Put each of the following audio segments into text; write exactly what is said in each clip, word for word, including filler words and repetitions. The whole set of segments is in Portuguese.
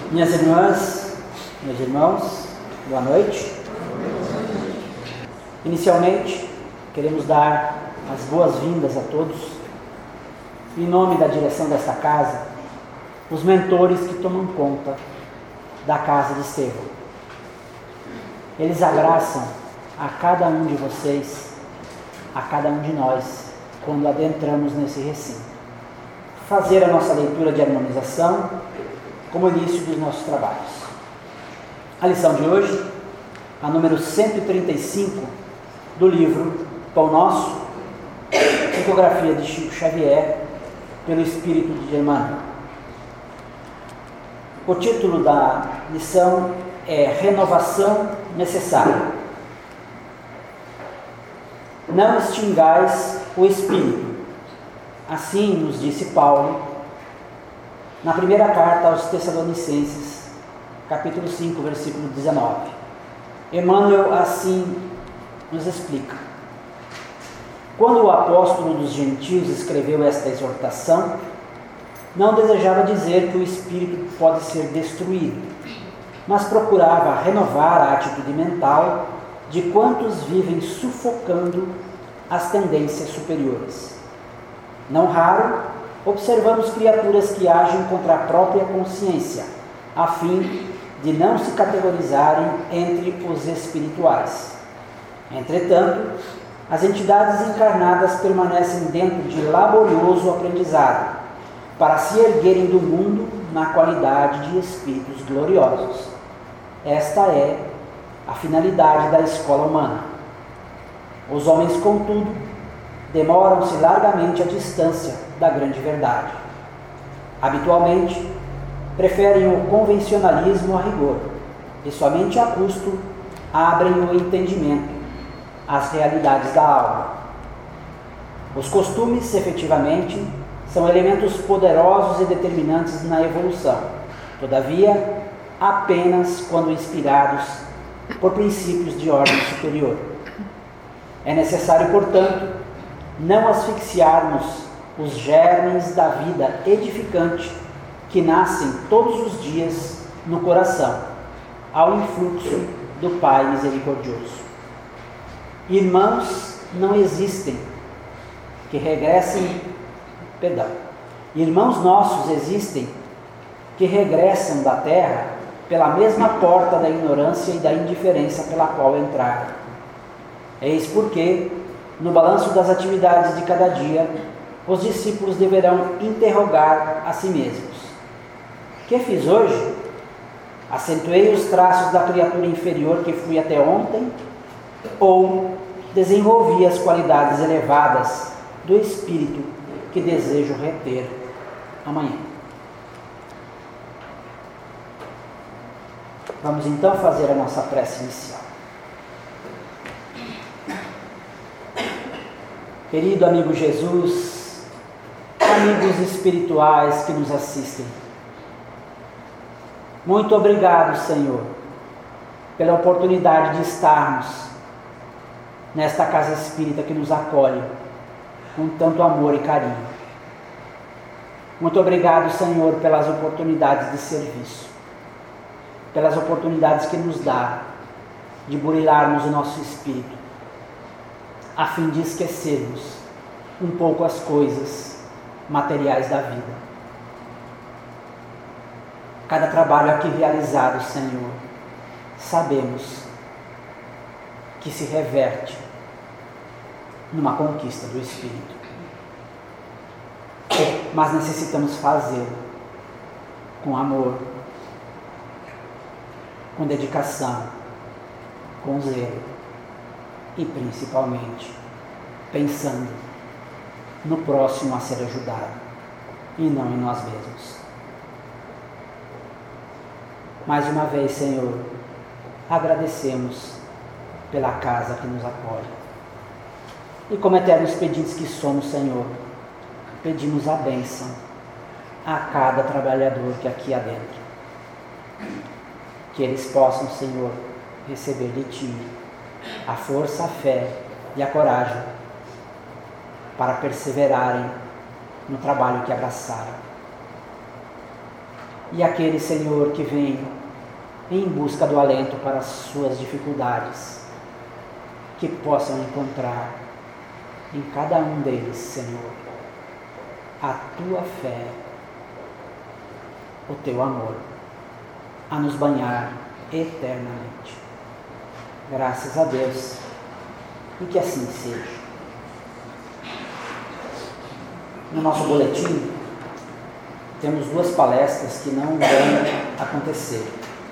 Minhas irmãs, meus irmãos, boa noite. Inicialmente, queremos dar as boas-vindas a todos, em nome da direção desta casa, os mentores que tomam conta da casa de Estevão. Eles abraçam a cada um de vocês, a cada um de nós, quando adentramos nesse recinto. Fazer a nossa leitura de harmonização como início dos nossos trabalhos. A lição de hoje, a número cento e trinta e cinco do livro Pão Nosso, psicografia de Chico Xavier, pelo Espírito de Emmanuel. O título da lição é Renovação Necessária. Não extingais o Espírito. Assim nos disse Paulo na primeira carta aos Tessalonicenses, capítulo cinco, versículo dezenove. Emmanuel assim nos explica. Quando o apóstolo dos gentios escreveu esta exortação, não desejava dizer que o espírito pode ser destruído, mas procurava renovar a atitude mental de quantos vivem sufocando as tendências superiores. Não raro, observamos criaturas que agem contra a própria consciência, a fim de não se categorizarem entre os espirituais. Entretanto, as entidades encarnadas permanecem dentro de laborioso aprendizado, para se erguerem do mundo na qualidade de espíritos gloriosos. Esta é a finalidade da escola humana. Os homens, contudo, demoram-se largamente à distância da grande verdade. Habitualmente, preferem o convencionalismo a rigor, e somente a custo abrem o entendimento às realidades da alma. Os costumes, efetivamente, são elementos poderosos e determinantes na evolução, todavia, apenas quando inspirados por princípios de ordem superior. É necessário, portanto, não asfixiarmos os germes da vida edificante que nascem todos os dias no coração, ao influxo do Pai misericordioso. Irmãos não existem que regressem, perdão, irmãos nossos existem que regressam da terra pela mesma porta da ignorância e da indiferença pela qual entraram. Eis porque, no balanço das atividades de cada dia, os discípulos deverão interrogar a si mesmos. Que fiz hoje? Acentuei os traços da criatura inferior que fui até ontem? Ou desenvolvi as qualidades elevadas do espírito que desejo reter amanhã? Vamos então fazer a nossa prece inicial. Querido amigo Jesus, amigos espirituais que nos assistem, muito obrigado, Senhor, pela oportunidade de estarmos nesta casa espírita que nos acolhe com tanto amor e carinho. Muito obrigado, Senhor, pelas oportunidades de serviço, pelas oportunidades que nos dá de burilarmos o nosso espírito, a fim de esquecermos um pouco as coisas materiais da vida. Cada trabalho aqui realizado, Senhor, sabemos que se reverte numa conquista do espírito. Mas necessitamos fazê-lo com amor, com dedicação, com zelo e principalmente pensando no próximo a ser ajudado e não em nós mesmos. Mais uma vez, Senhor, agradecemos pela casa que nos acolhe. E como eternos pedintes que somos, Senhor, pedimos a bênção a cada trabalhador que aqui há dentro. Que eles possam, Senhor, receber de Ti a força, a fé e a coragem para perseverarem no trabalho que abraçaram. e aquele, Senhor, que vem em busca do alento para as suas dificuldades, que possam encontrar em cada um deles, Senhor, a tua fé, o teu amor, a nos banhar eternamente. Graças a Deus, e que assim seja. No nosso boletim, temos duas palestras que não vão acontecer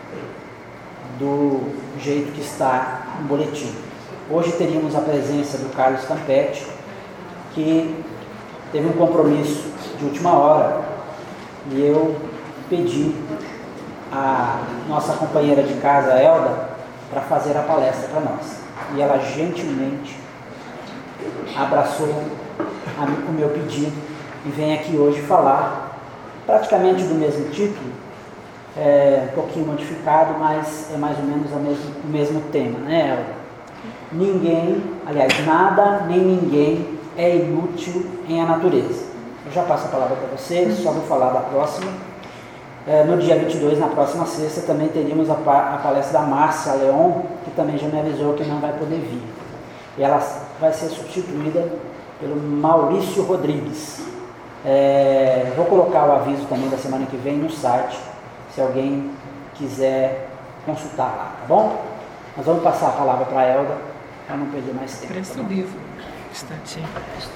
do jeito que está no boletim. Hoje teríamos a presença do Carlos Campetti, que teve um compromisso de última hora, e eu pedi a nossa companheira de casa, Elda, para fazer a palestra para nós. E ela gentilmente abraçou a, o meu pedido e vem aqui hoje falar praticamente do mesmo título, é, um pouquinho modificado, mas é mais ou menos o mesmo, o mesmo tema, né, Elda? Ninguém, aliás, nada nem ninguém é inútil em a natureza. Eu já passo a palavra para você, só vou falar da próxima. É, no dia vinte e dois, na próxima sexta, também teríamos a, a palestra da Márcia Leon, que também já me avisou que não vai poder vir. E ela vai ser substituída pelo Maurício Rodrigues. É, vou colocar o aviso também da semana que vem no site, se alguém quiser consultar lá, tá bom? Nós vamos passar a palavra para a Elda, para não perder mais tempo. Presta o tá livro, um instantinho.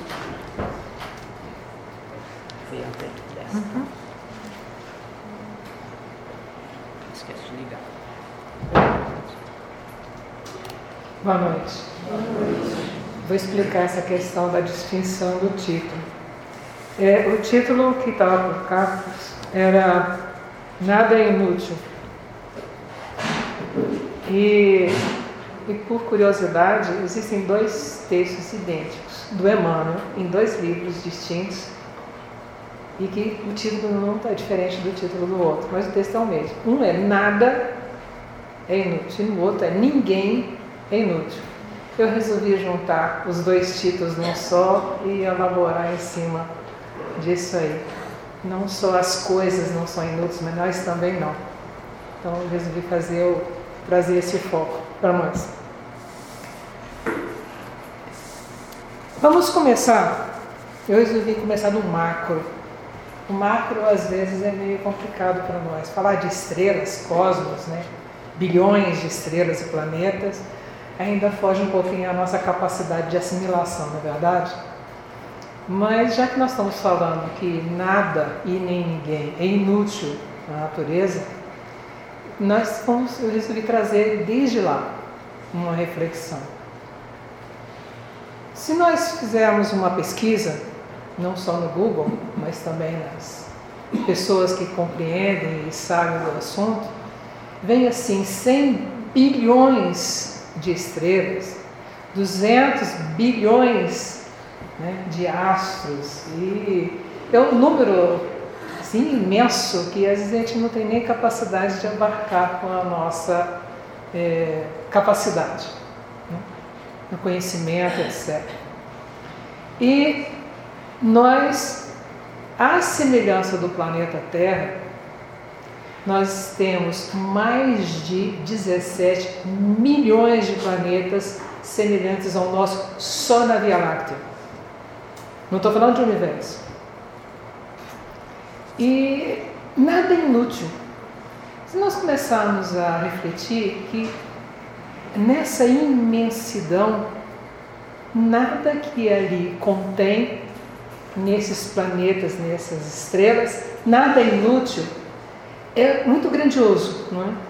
Foi a tempo dessa. Uhum. Esquece de ligar. Boa noite. Boa noite. Vou explicar essa questão da distinção do título. É, o título que estava por cá era Nada é Inútil. E, e por curiosidade, existem dois textos idênticos do Emmanuel, em dois livros distintos, e que o título não está diferente do título do outro, mas o texto é o mesmo. Um é Nada é Inútil, e no outro é Ninguém é Inútil. Eu resolvi juntar os dois títulos num só e elaborar em cima disso aí. Não só as coisas não são inúteis, mas nós também não. Então eu resolvi fazer, eu, trazer esse foco para nós. Vamos começar. Eu resolvi começar do macro. O macro às vezes é meio complicado para nós. Falar de estrelas, cosmos, né? Bilhões de estrelas e planetas, ainda foge um pouquinho a nossa capacidade de assimilação, não é verdade? Mas já que nós estamos falando que nada e nem ninguém é inútil na natureza, nós vamos, eu resolvi trazer desde lá uma reflexão. Se nós fizermos uma pesquisa, não só no Google, mas também nas pessoas que compreendem e sabem do assunto, vem assim cem bilhões de estrelas, duzentos bilhões, né, de astros, e é um número assim, imenso que às vezes a gente não tem nem capacidade de abarcar com a nossa é, capacidade, né, no conhecimento, etcétera. E nós, à semelhança do planeta Terra, nós temos mais de dezessete milhões de planetas semelhantes ao nosso só na Via Láctea. Não estou falando de universo. E nada é inútil. Se nós começarmos a refletir que nessa imensidão, nada que ali contém, nesses planetas, nessas estrelas, nada é inútil, é muito grandioso, não é?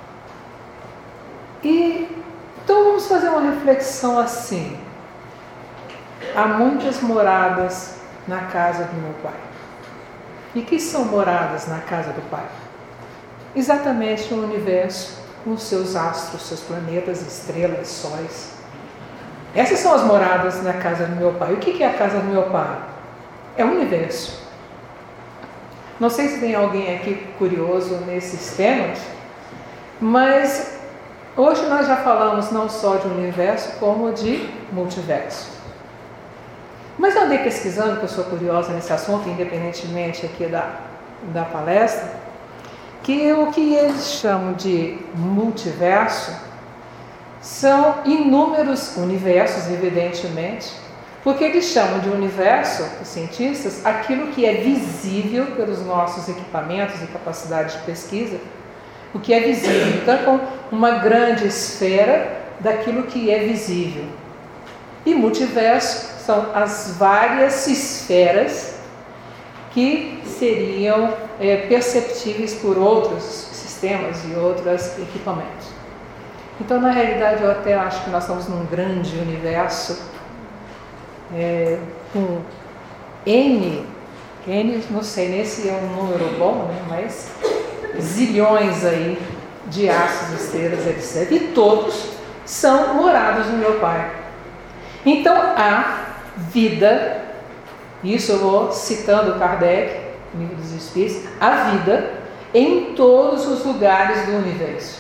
E então vamos fazer uma reflexão assim. Há muitas moradas na casa do meu Pai. E que são moradas na casa do Pai? Exatamente o universo, com os seus astros, seus planetas, estrelas, sóis. Essas são as moradas na casa do meu Pai. O que é a casa do meu Pai? É o universo. Não sei se tem alguém aqui curioso nesses temas, mas hoje nós já falamos não só de universo, como de multiverso. Mas eu andei pesquisando, porque eu sou curiosa nesse assunto, independentemente aqui da, da palestra, que o que eles chamam de multiverso são inúmeros universos, evidentemente, porque eles chamam de universo, os cientistas, aquilo que é visível pelos nossos equipamentos e capacidades de pesquisa, o que é visível. Então, com uma grande esfera daquilo que é visível. E multiverso são as várias esferas que seriam é, perceptíveis por outros sistemas e outros equipamentos. Então, na realidade, eu até acho que nós estamos num grande universo é, com N, N, não sei nem se é um número bom, né, mas zilhões aí de astros, estrelas, etcétera. E todos são morados no meu Pai. Então, há vida, isso eu vou citando Kardec, no Livro dos Espíritos, há vida em todos os lugares do universo.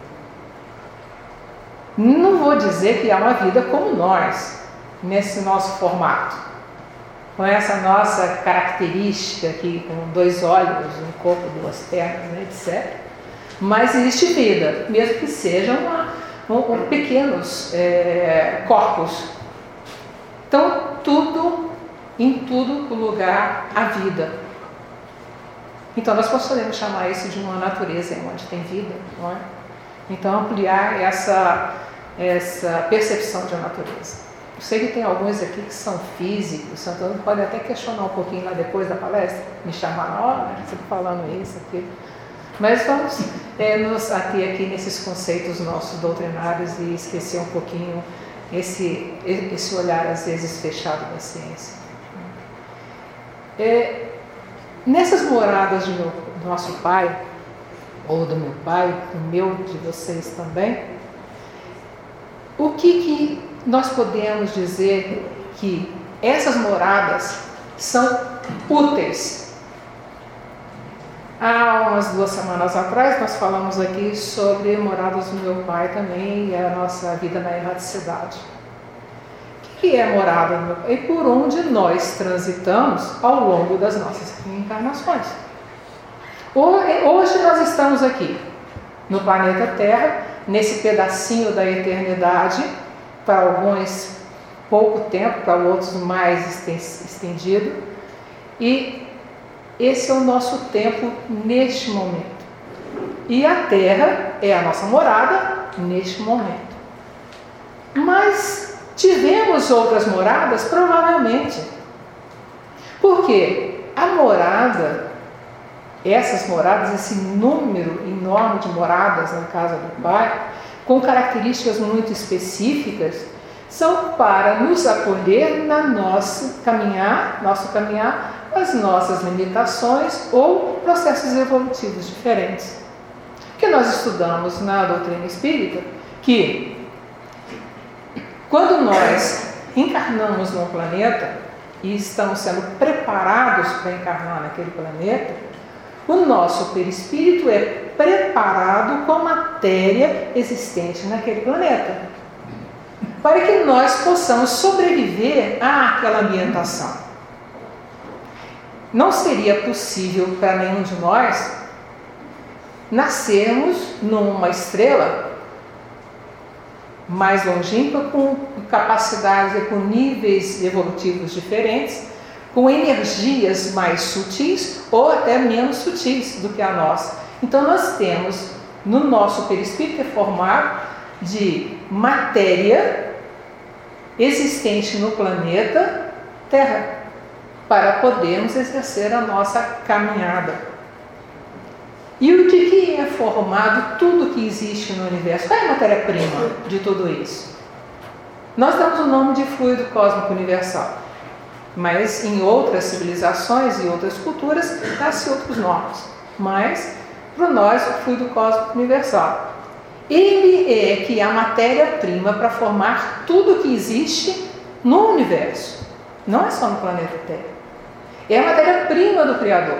Não vou dizer que há uma vida como nós, nesse nosso formato, com essa nossa característica aqui, com dois olhos, um corpo, duas pernas, né, etcétera. Mas existe vida, mesmo que sejam uma, um, um, pequenos é, corpos. Então, tudo, em todo lugar, há vida. Então, nós podemos chamar isso de uma natureza onde tem vida, não é? Então, ampliar essa, essa percepção de uma natureza. Eu sei que tem alguns aqui que são físicos, Santana pode até questionar um pouquinho lá depois da palestra, me chamar na hora, né? Você está falando isso, aquilo. Mas vamos é, nos ater aqui nesses conceitos nossos doutrinários e esquecer um pouquinho esse, esse olhar, às vezes, fechado da ciência. É, nessas moradas do, meu, do nosso Pai, ou do meu Pai, do meu, de vocês também, o que, que nós podemos dizer que essas moradas são úteis? Há umas duas semanas atrás nós falamos aqui sobre moradas do meu Pai também e a nossa vida na erraticidade. O que é morada do meu Pai? E por onde nós transitamos ao longo das nossas reencarnações. Hoje nós estamos aqui, no planeta Terra, nesse pedacinho da eternidade, para alguns pouco tempo, para outros mais estendido, e esse é o nosso tempo neste momento. E a Terra é a nossa morada neste momento. Mas tivemos outras moradas? Provavelmente. Por quê? A morada, essas moradas, esse número enorme de moradas na casa do Pai, com características muito específicas, são para nos acolher na nossa caminhar, nosso caminhar, as nossas limitações ou processos evolutivos diferentes. Porque nós estudamos na doutrina espírita que quando nós encarnamos num planeta e estamos sendo preparados para encarnar naquele planeta, o nosso perispírito é preparado com a matéria existente naquele planeta, para que nós possamos sobreviver àquela ambientação. Não seria possível para nenhum de nós nascermos numa estrela mais longínqua, com capacidades, com níveis evolutivos diferentes, com energias mais sutis ou até menos sutis do que a nossa. Então nós temos no nosso perispírito formado de matéria existente no planeta Terra, para podermos exercer a nossa caminhada. E o de que é formado tudo que existe no universo? Qual é a matéria-prima de tudo isso? Nós damos o nome de fluido cósmico universal, mas em outras civilizações e outras culturas dá-se outros nomes. Mas, para nós, o fluido cósmico universal. Ele é que é a matéria-prima para formar tudo que existe no universo. Não é só no planeta Terra. É a matéria-prima do Criador.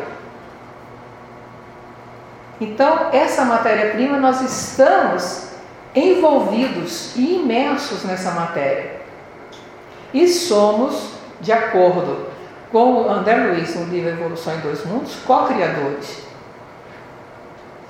Então, essa matéria-prima, nós estamos envolvidos e imersos nessa matéria. E somos, de acordo com André Luiz, no livro Evolução em Dois Mundos, co-criadores.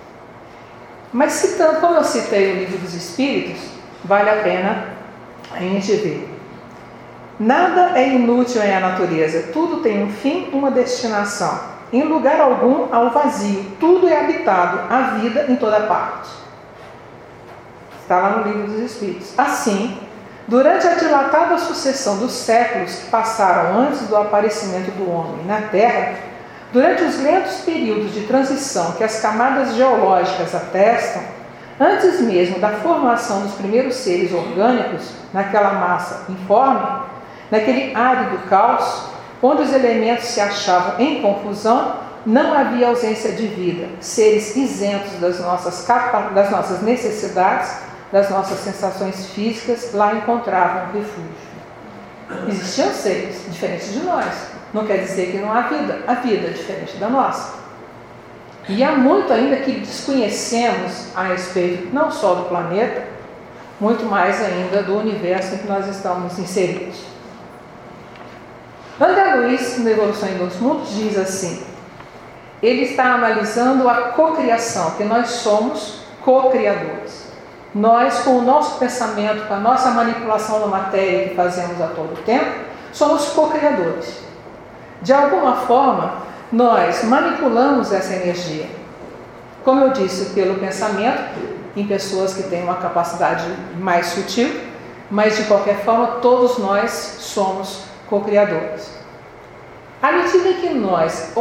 Mas citando, como eu citei o Livro dos Espíritos, vale a pena a gente ver. Nada é inútil em a natureza, tudo tem um fim, uma destinação. Em lugar algum há o vazio, tudo é habitado, há vida em toda parte. Está lá no Livro dos Espíritos. Assim, durante a dilatada sucessão dos séculos que passaram antes do aparecimento do homem na Terra, durante os lentos períodos de transição que as camadas geológicas atestam, antes mesmo da formação dos primeiros seres orgânicos, naquela massa informe, naquele árido caos, onde os elementos se achavam em confusão, não havia ausência de vida, seres isentos das nossas, das nossas necessidades, das nossas sensações físicas, lá encontravam refúgio. Existiam seres diferentes de nós. Não quer dizer que não há vida. A vida é diferente da nossa. E há muito ainda que desconhecemos a respeito não só do planeta, muito mais ainda do universo em que nós estamos inseridos. André Luiz, na Evolução em Dois Mundos, diz assim: ele está analisando a cocriação, que nós somos co-criadores. Nós, com o nosso pensamento, com a nossa manipulação da matéria que fazemos a todo tempo, somos co-criadores. De alguma forma, nós manipulamos essa energia. Como eu disse, pelo pensamento, em pessoas que têm uma capacidade mais sutil, mas de qualquer forma, todos nós somos co-criadores. À medida que nós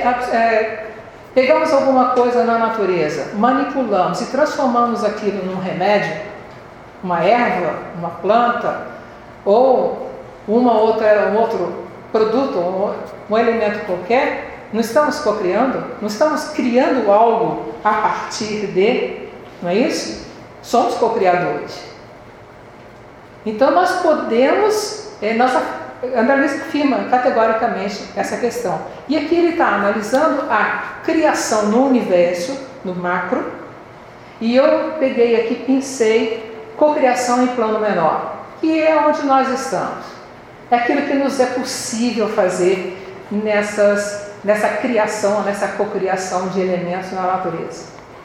pegamos alguma coisa na natureza, manipulamos e transformamos aquilo num remédio, uma erva, uma planta, ou uma outra, um outro produto, um, um elemento qualquer, não estamos co-criando? Não estamos criando algo a partir de, não é isso? Somos co-criadores. Então nós podemos, é, nós, André Luiz afirma categoricamente essa questão. E aqui ele está analisando a criação no universo, no macro, e eu peguei aqui, pensei, cocriação em plano menor, que é onde nós estamos. É aquilo que nos é possível fazer nessas, nessa criação, nessa cocriação de elementos na natureza.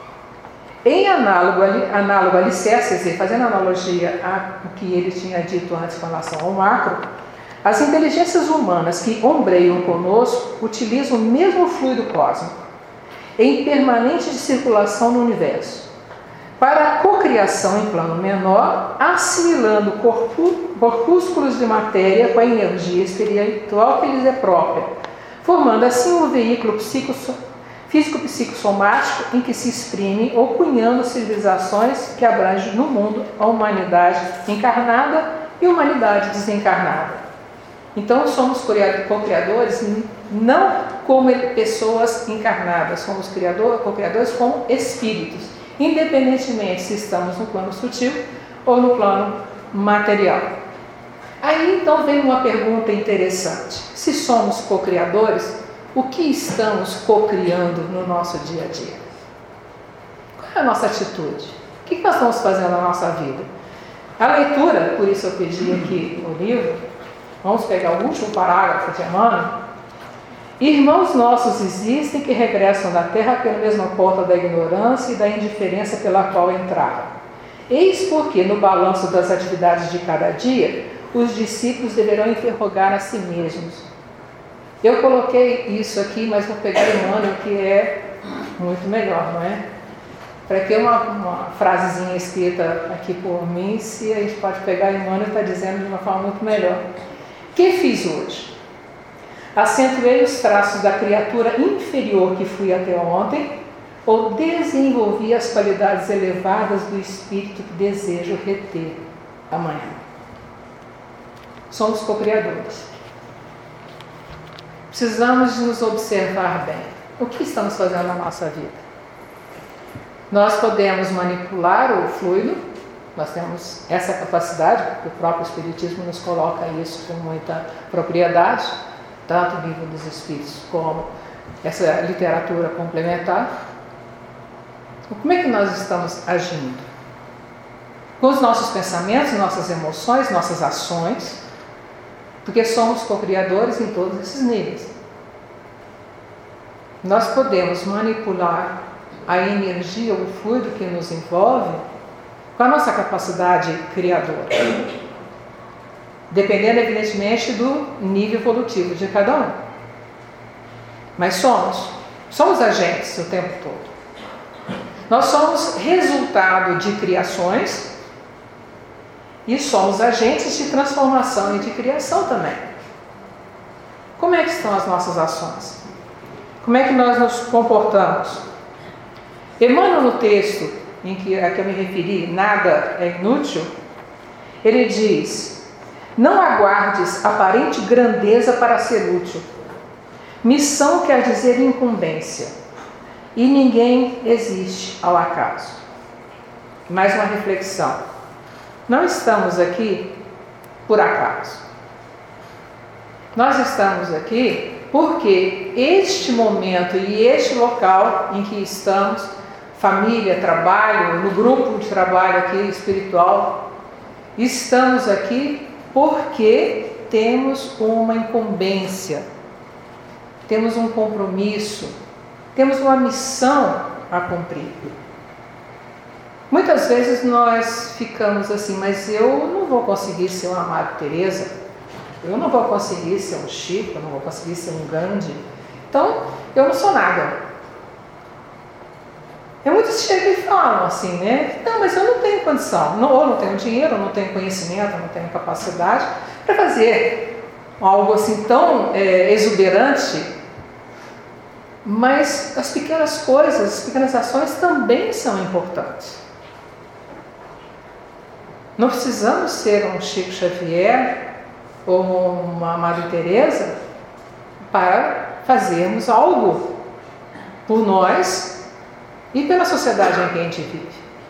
Em análogo, análogo alicerces, fazendo analogia ao que ele tinha dito antes com relação ao macro, as inteligências humanas que ombreiam conosco utilizam o mesmo fluido cósmico, em permanente circulação no universo, para a cocriação em plano menor, assimilando corpu, corpúsculos de matéria com a energia espiritual que lhes é própria, formando assim um veículo físico-psicossomático em que se exprime ou cunhando civilizações que abrangem no mundo a humanidade encarnada e humanidade desencarnada. Então somos co-criadores não como pessoas encarnadas, somos co-criadores como espíritos, independentemente se estamos no plano sutil ou no plano material. Aí então vem uma pergunta interessante: se somos co-criadores, o que estamos co-criando no nosso dia a dia? Qual é a nossa atitude? O que nós estamos fazendo na nossa vida? A leitura, por isso eu pedi aqui o livro, vamos pegar o último parágrafo de Emmanuel. Irmãos nossos existem que regressam da terra pela mesma porta da ignorância e da indiferença pela qual entraram. Eis porque, no balanço das atividades de cada dia, os discípulos deverão interrogar a si mesmos. Eu coloquei isso aqui, mas vou pegar Emmanuel, que é muito melhor, não é? Para que uma, uma frasezinha escrita aqui por mim, se a gente pode pegar Emmanuel, está dizendo de uma forma muito melhor. O que fiz hoje? Acentuei os traços da criatura inferior que fui até ontem, ou desenvolvi as qualidades elevadas do espírito que desejo reter amanhã. Somos co-criadores. Precisamos nos observar bem. O que estamos fazendo na nossa vida? Nós podemos manipular o fluido, nós temos essa capacidade, porque o próprio Espiritismo nos coloca isso com muita propriedade, tanto o Livro dos Espíritos como essa literatura complementar. Como é que nós estamos agindo? Com os nossos pensamentos, nossas emoções, nossas ações, porque somos co-criadores em todos esses níveis. Nós podemos manipular a energia, o fluido que nos envolve, com a nossa capacidade criadora. Dependendo, evidentemente, do nível evolutivo de cada um. Mas somos, somos agentes o tempo todo. Nós somos resultado de criações e somos agentes de transformação e de criação também. Como é que estão as nossas ações? Como é que nós nos comportamos? Emmanuel, no texto em que, a que eu me referi, Nada é Inútil, ele diz: não aguardes aparente grandeza para ser útil. Missão quer dizer incumbência, e ninguém existe ao acaso. Mais uma reflexão. Não estamos aqui por acaso. Nós estamos aqui porque este momento e este local em que estamos, família, trabalho, no grupo de trabalho aqui espiritual, estamos aqui porque temos uma incumbência, temos um compromisso, temos uma missão a cumprir. Muitas vezes nós ficamos assim, mas eu não vou conseguir ser uma Madre Teresa, eu não vou conseguir ser um Chico, eu não vou conseguir ser um Gandhi, então eu não sou nada. E muitos chegam e falam assim, né? Não, mas eu não tenho condição, não, ou não tenho dinheiro, ou não tenho conhecimento, ou não tenho capacidade para fazer algo assim tão é, exuberante. Mas as pequenas coisas, as pequenas ações também são importantes. Não precisamos ser um Chico Xavier ou uma Madre Teresa para fazermos algo por nós e pela sociedade em que a gente vive.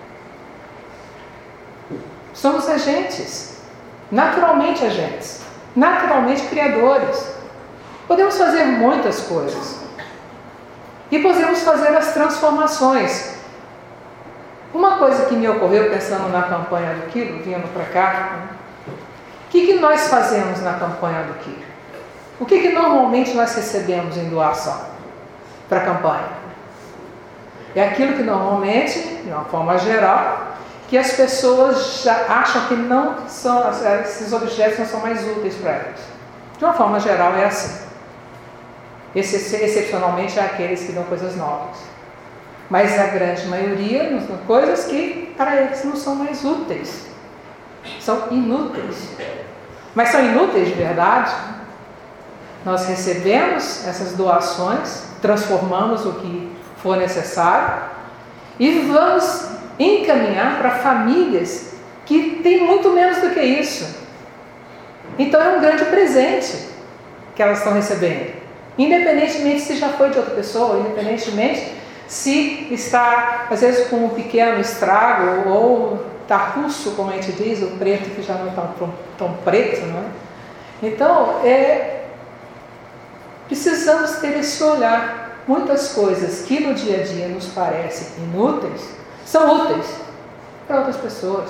Somos agentes, naturalmente agentes, naturalmente criadores. Podemos fazer muitas coisas e podemos fazer as transformações. Uma coisa que me ocorreu pensando na campanha do Quilo, vindo para cá, o que, que nós fazemos na campanha do Quilo? O que, que normalmente nós recebemos em doação para a campanha? É aquilo que normalmente, de uma forma geral, que as pessoas já acham que não são, esses objetos não são mais úteis para elas. De uma forma geral é assim. Excepcionalmente há aqueles que dão coisas novas. Mas a grande maioria nos dão coisas que para eles não são mais úteis. São inúteis. Mas são inúteis de verdade? Nós recebemos essas doações, transformamos o que for necessário e vamos encaminhar para famílias que têm muito menos do que isso. Então é um grande presente que elas estão recebendo, independentemente se já foi de outra pessoa, independentemente se está às vezes com um pequeno estrago ou está russo, como a gente diz, o preto que já não é tão, tão preto, não é? Então é, precisamos ter esse olhar. Muitas coisas que no dia a dia nos parecem inúteis, são úteis para outras pessoas.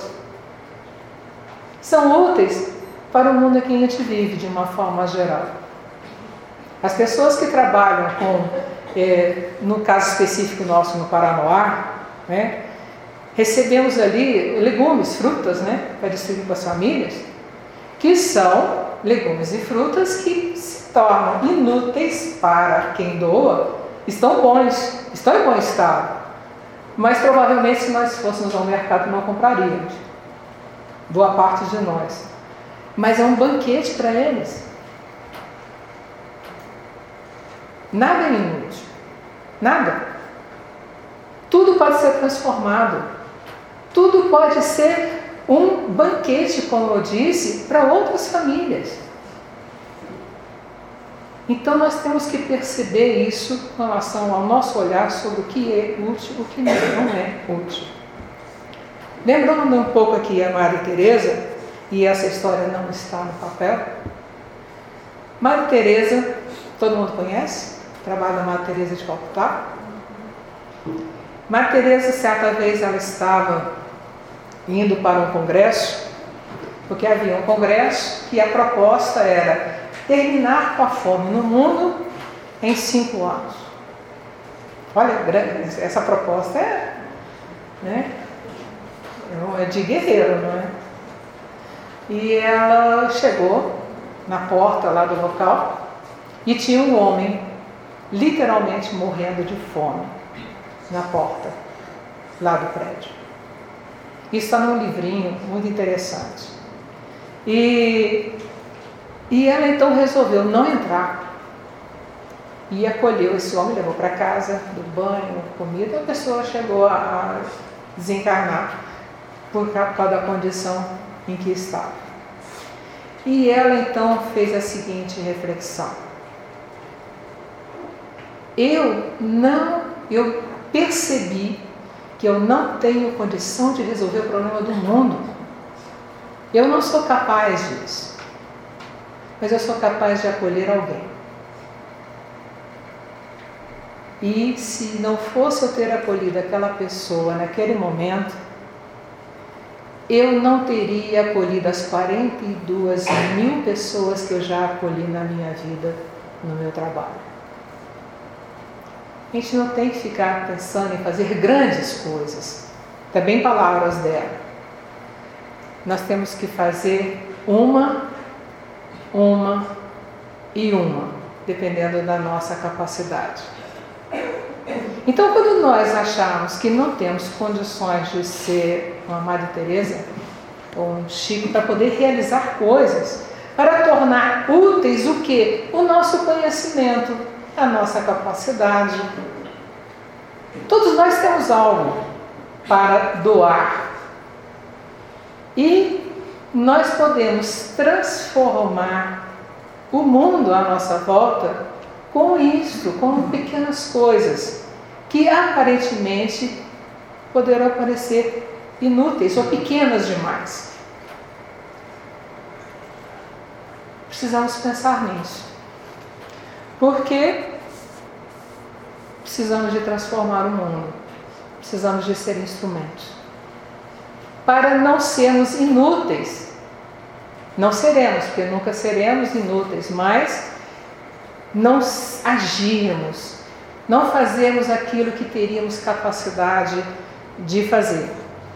São úteis para o mundo em que a gente vive, de uma forma geral. As pessoas que trabalham com, é, no caso específico nosso no Paranoá, né, recebemos ali legumes, frutas, né, para distribuir para as famílias, que são legumes e frutas que se tornam inúteis para quem doa. Estão bons, estão em bom estado, mas provavelmente se nós fôssemos ao mercado não compraríamos, boa parte de nós. Mas é um banquete para eles. Nada é inútil, nada. Tudo pode ser transformado, tudo pode ser um banquete, como eu disse, para outras famílias. Então nós temos que perceber isso com relação ao nosso olhar sobre o que é útil e o que não é útil. Lembrando um pouco aqui a Madre Teresa, e essa história não está no papel. Madre Teresa, todo mundo conhece? Trabalho da Madre Teresa de Calcutá. Madre Teresa, certa vez, ela estava indo para um congresso, porque havia um congresso que a proposta era terminar com a fome no mundo em cinco anos. Olha, essa proposta é, né, é de guerreiro, não é? E ela chegou na porta lá do local e tinha um homem literalmente morrendo de fome na porta lá do prédio. Isso está num livrinho muito interessante. E, e ela então resolveu não entrar e acolheu esse homem, levou para casa, do banho, comida, e a pessoa chegou a, a desencarnar por causa da condição em que estava. E ela então fez a seguinte reflexão: eu não, eu percebi que eu não tenho condição de resolver o problema do mundo. Eu não sou capaz disso, mas eu sou capaz de acolher alguém. E se não fosse eu ter acolhido aquela pessoa naquele momento, eu não teria acolhido as quarenta e duas mil pessoas que eu já acolhi na minha vida, no meu trabalho. A gente não tem que ficar pensando em fazer grandes coisas. Também palavras dela. Nós temos que fazer uma, uma e uma, dependendo da nossa capacidade. Então, quando nós acharmos que não temos condições de ser uma Madre Teresa ou um Chico para poder realizar coisas, para tornar úteis o quê? O nosso conhecimento, a nossa capacidade. Todos nós temos algo para doar. E nós podemos transformar o mundo à nossa volta com isso, com pequenas coisas que aparentemente poderão parecer inúteis ou pequenas demais. Precisamos pensar nisso. Porque precisamos de transformar o mundo. Precisamos de ser instrumentos. Para não sermos inúteis. Não seremos, porque nunca seremos inúteis, mas não agirmos, não fazermos aquilo que teríamos capacidade de fazer.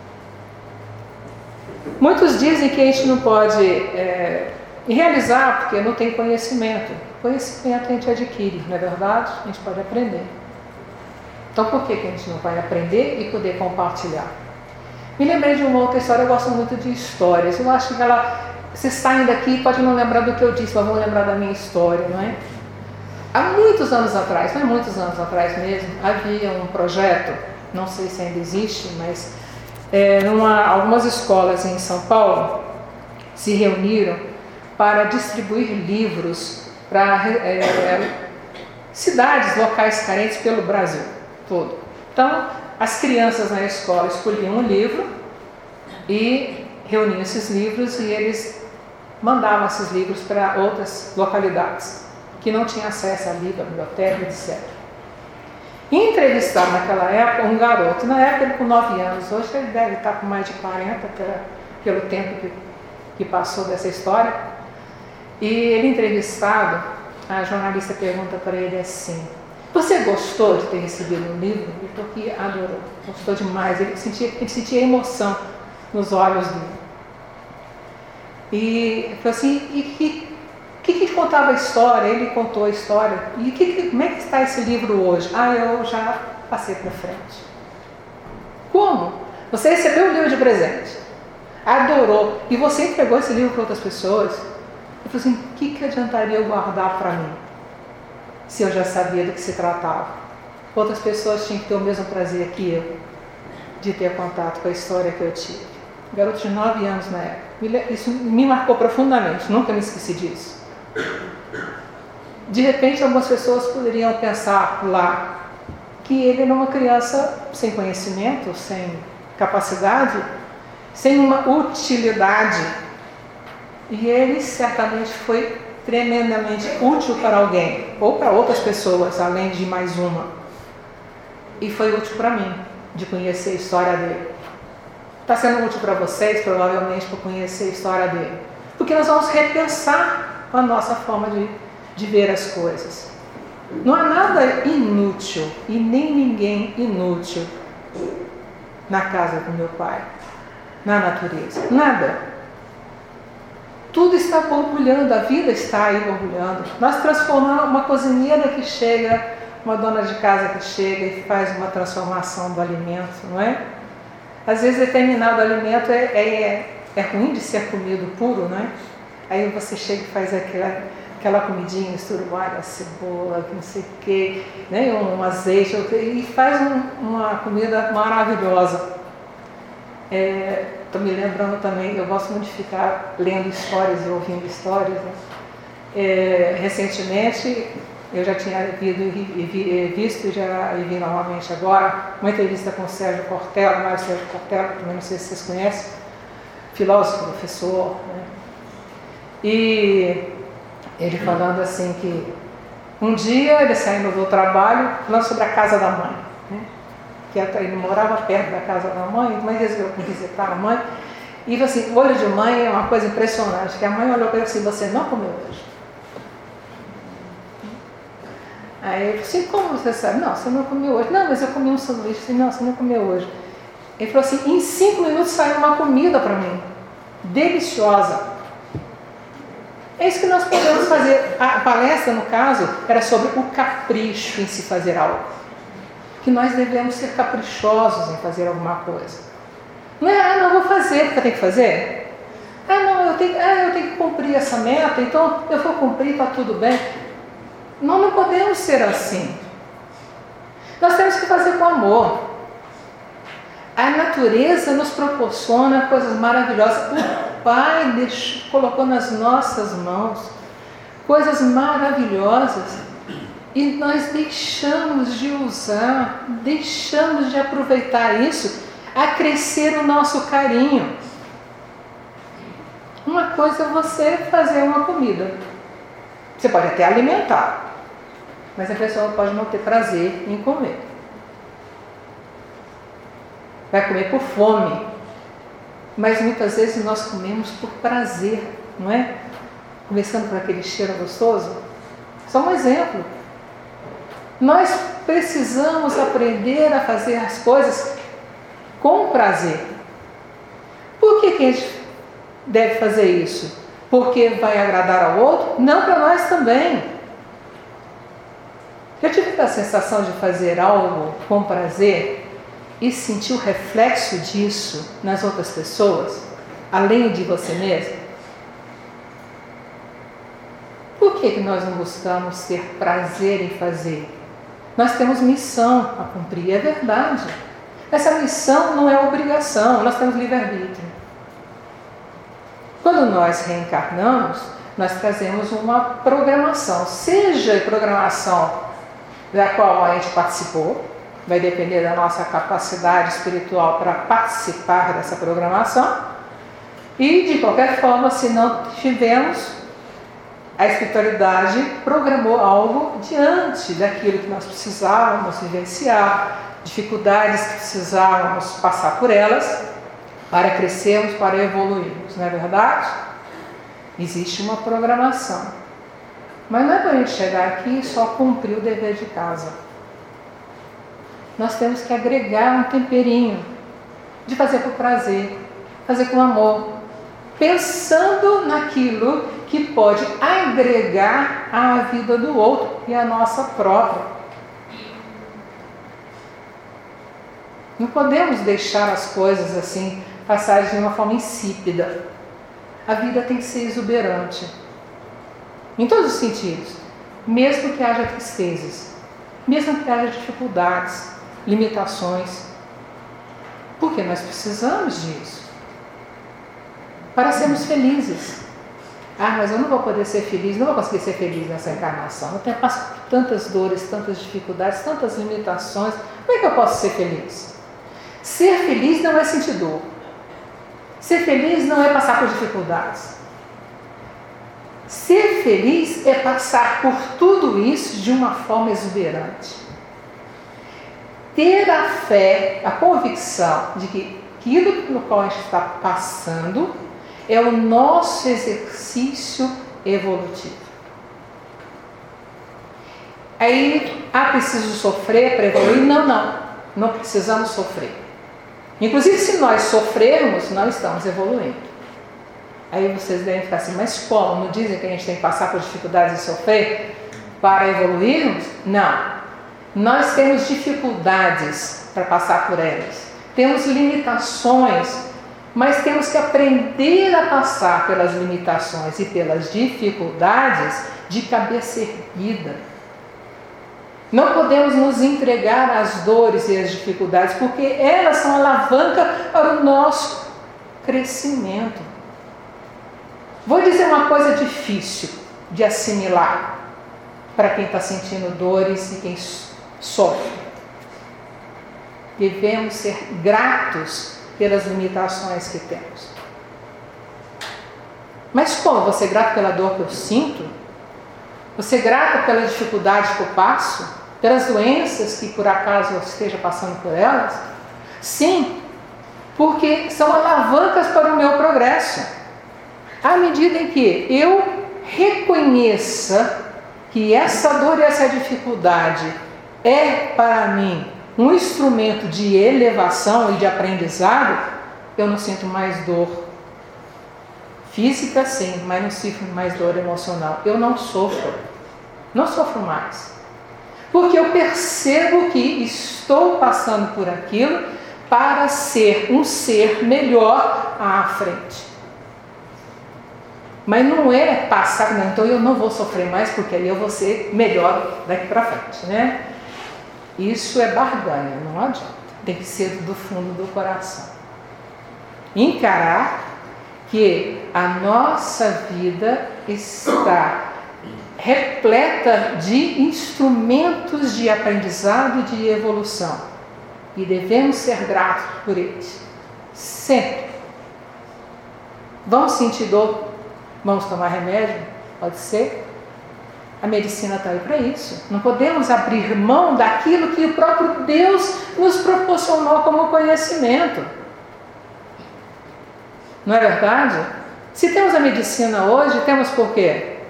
Muitos dizem que a gente não pode é, realizar porque não tem conhecimento. Conhecimento a gente adquire, não é verdade? A gente pode aprender. Então por que, que a gente não vai aprender e poder compartilhar? Me lembrei de uma outra história, eu gosto muito de histórias. Eu acho que ela, vocês saem daqui, pode não lembrar do que eu disse, mas vão lembrar da minha história, não é? Há muitos anos atrás, não é muitos anos atrás mesmo, havia um projeto, não sei se ainda existe, mas é, numa, algumas escolas em São Paulo se reuniram para distribuir livros para é, é, cidades, locais carentes pelo Brasil todo. Então, as crianças na escola escolhiam um livro e reuniam esses livros e eles mandavam esses livros para outras localidades que não tinham acesso a livro, a biblioteca, etcétera. E entrevistaram naquela época um garoto, na época ele com nove anos, hoje ele deve estar com mais de quarenta, pela, pelo tempo que, que passou dessa história. E ele entrevistado, a jornalista pergunta para ele assim: você gostou de ter recebido um livro? Ele falou que adorou, gostou demais, ele sentia, ele sentia emoção nos olhos dele. E ele falou assim, e que O que, que contava a história? Ele contou a história. E que, como é que está esse livro hoje? Ah, eu já passei para frente. Como? Você recebeu o livro de presente, adorou, e você entregou esse livro para outras pessoas. Eu falei assim, o que, que adiantaria eu guardar para mim, se eu já sabia do que se tratava? Outras pessoas tinham que ter o mesmo prazer que eu, de ter contato com a história que eu tive. Garoto de nove anos na época. Isso me marcou profundamente, nunca me esqueci disso. De repente, algumas pessoas poderiam pensar lá que ele era uma criança sem conhecimento, sem capacidade, sem uma utilidade. E ele certamente foi tremendamente útil para alguém, ou para outras pessoas, além de mais uma. E foi útil para mim, de conhecer a história dele. Está sendo útil para vocês, provavelmente, por conhecer a história dele. Porque nós vamos repensar a nossa forma de, de ver as coisas. Não há nada inútil e nem ninguém inútil na casa do meu Pai, na natureza. Nada. Tudo está borbulhando, a vida está aí borbulhando. Nós transformamos uma cozinheira que chega, uma dona de casa que chega e faz uma transformação do alimento, não é? Às vezes determinado alimento é, é, é ruim de ser comido puro, não é? Aí você chega e faz aquela, aquela comidinha, mistura o alho, a cebola, não sei o quê, né? um azeite, e faz um, uma comida maravilhosa. Estou é, me lembrando também, eu gosto muito de ficar lendo histórias e ouvindo histórias. Né? É, recentemente, eu já tinha visto e visto, e já vi novamente agora, uma entrevista com o Sérgio Cortella, Mário Sérgio Cortella, também não sei se vocês conhecem, filósofo, professor, né? E ele falando assim que um dia ele saindo do trabalho, falando sobre a casa da mãe, né? Que ele morava perto da casa da mãe, a mãe resolveu visitar a mãe, e falou assim, o olho de mãe é uma coisa impressionante, que a mãe olhou para ele assim, você não comeu hoje? Aí ele falou assim, como você sabe? Não, você não comeu hoje. Não, mas eu comi um sanduíche. Assim, não, você não comeu hoje. Ele falou assim, em cinco minutos saiu uma comida para mim, deliciosa. É isso que nós podemos fazer. A palestra, no caso, era sobre o capricho em se fazer algo. Que nós devemos ser caprichosos em fazer alguma coisa. Não é, ah, não vou fazer, porque eu tenho que fazer. Ah, não, eu tenho, ah, eu tenho que cumprir essa meta, então eu vou cumprir, está tudo bem. Nós não podemos ser assim. Nós temos que fazer com amor. A natureza nos proporciona coisas maravilhosas. O Pai deixou, colocou nas nossas mãos coisas maravilhosas e nós deixamos de usar, deixamos de aproveitar isso a crescer o nosso carinho. Uma coisa é você fazer uma comida. Você pode até alimentar, mas a pessoa pode não ter prazer em comer. Vai comer por fome. Mas muitas vezes nós comemos por prazer, não é? Começando por aquele cheiro gostoso. Só um exemplo. Nós precisamos aprender a fazer as coisas com prazer. Por que que a gente deve fazer isso? Porque vai agradar ao outro? Não, para nós também. Já tive a sensação de fazer algo com prazer e sentir o reflexo disso nas outras pessoas, além de você mesmo? Por que que nós não buscamos ter prazer em fazer? Nós temos missão a cumprir, é verdade. Essa missão não é obrigação, nós temos livre-arbítrio. Quando nós reencarnamos, nós trazemos uma programação, seja a programação da qual a gente participou, vai depender da nossa capacidade espiritual para participar dessa programação, e de qualquer forma, se não tivermos, a espiritualidade programou algo diante daquilo que nós precisávamos vivenciar, dificuldades que precisávamos passar por elas, para crescermos, para evoluirmos, não é verdade? Existe uma programação. Mas não é para a gente chegar aqui e só cumprir o dever de casa. Nós temos que agregar um temperinho de fazer por prazer, fazer com amor, pensando naquilo que pode agregar à vida do outro e à nossa própria. Não podemos deixar as coisas assim passarem de uma forma insípida. A vida tem que ser exuberante, em todos os sentidos, mesmo que haja tristezas, mesmo que haja dificuldades, limitações, porque nós precisamos disso para sermos felizes. Ah, mas eu não vou poder ser feliz, não vou conseguir ser feliz nessa encarnação. Eu tenho passado por tantas dores, tantas dificuldades, tantas limitações. Como é que eu posso ser feliz? Ser feliz não é sentir dor. Ser feliz não é passar por dificuldades. Ser feliz é passar por tudo isso de uma forma exuberante. Ter a fé, a convicção de que aquilo no qual a gente está passando é o nosso exercício evolutivo. Aí, ah, preciso sofrer para evoluir? Não, não, não precisamos sofrer. Inclusive, se nós sofrermos, não estamos evoluindo. Aí vocês devem ficar assim, mas como? Não dizem que a gente tem que passar por dificuldades e sofrer para evoluirmos? Não. Nós temos dificuldades para passar por elas. Temos limitações, mas temos que aprender a passar pelas limitações e pelas dificuldades de cabeça erguida. Não podemos nos entregar às dores e às dificuldades, porque elas são alavanca para o nosso crescimento. Vou dizer uma coisa difícil de assimilar para quem está sentindo dores e quem sofre. Devemos ser gratos pelas limitações que temos. Mas como? Vou ser grato pela dor que eu sinto? Vou ser grato pela dificuldade que eu passo? Pelas doenças que por acaso eu esteja passando por elas? Sim, porque são alavancas para o meu progresso. À medida em que eu reconheça que essa dor e essa dificuldade é para mim um instrumento de elevação e de aprendizado, eu não sinto mais dor física, sim, mas não sinto mais dor emocional. Eu não sofro, não sofro mais. Porque eu percebo que estou passando por aquilo para ser um ser melhor à frente. Mas não é passar, não, então eu não vou sofrer mais, porque aí eu vou ser melhor daqui para frente, né? Isso é barganha, não adianta. Tem que ser do fundo do coração. Encarar que a nossa vida está repleta de instrumentos de aprendizado e de evolução. E devemos ser gratos por eles. Sempre. Vamos sentir dor? Vamos tomar remédio? Pode ser? A medicina está aí para isso. Não podemos abrir mão daquilo que o próprio Deus nos proporcionou como conhecimento. Não é verdade? Se temos a medicina hoje, temos por quê?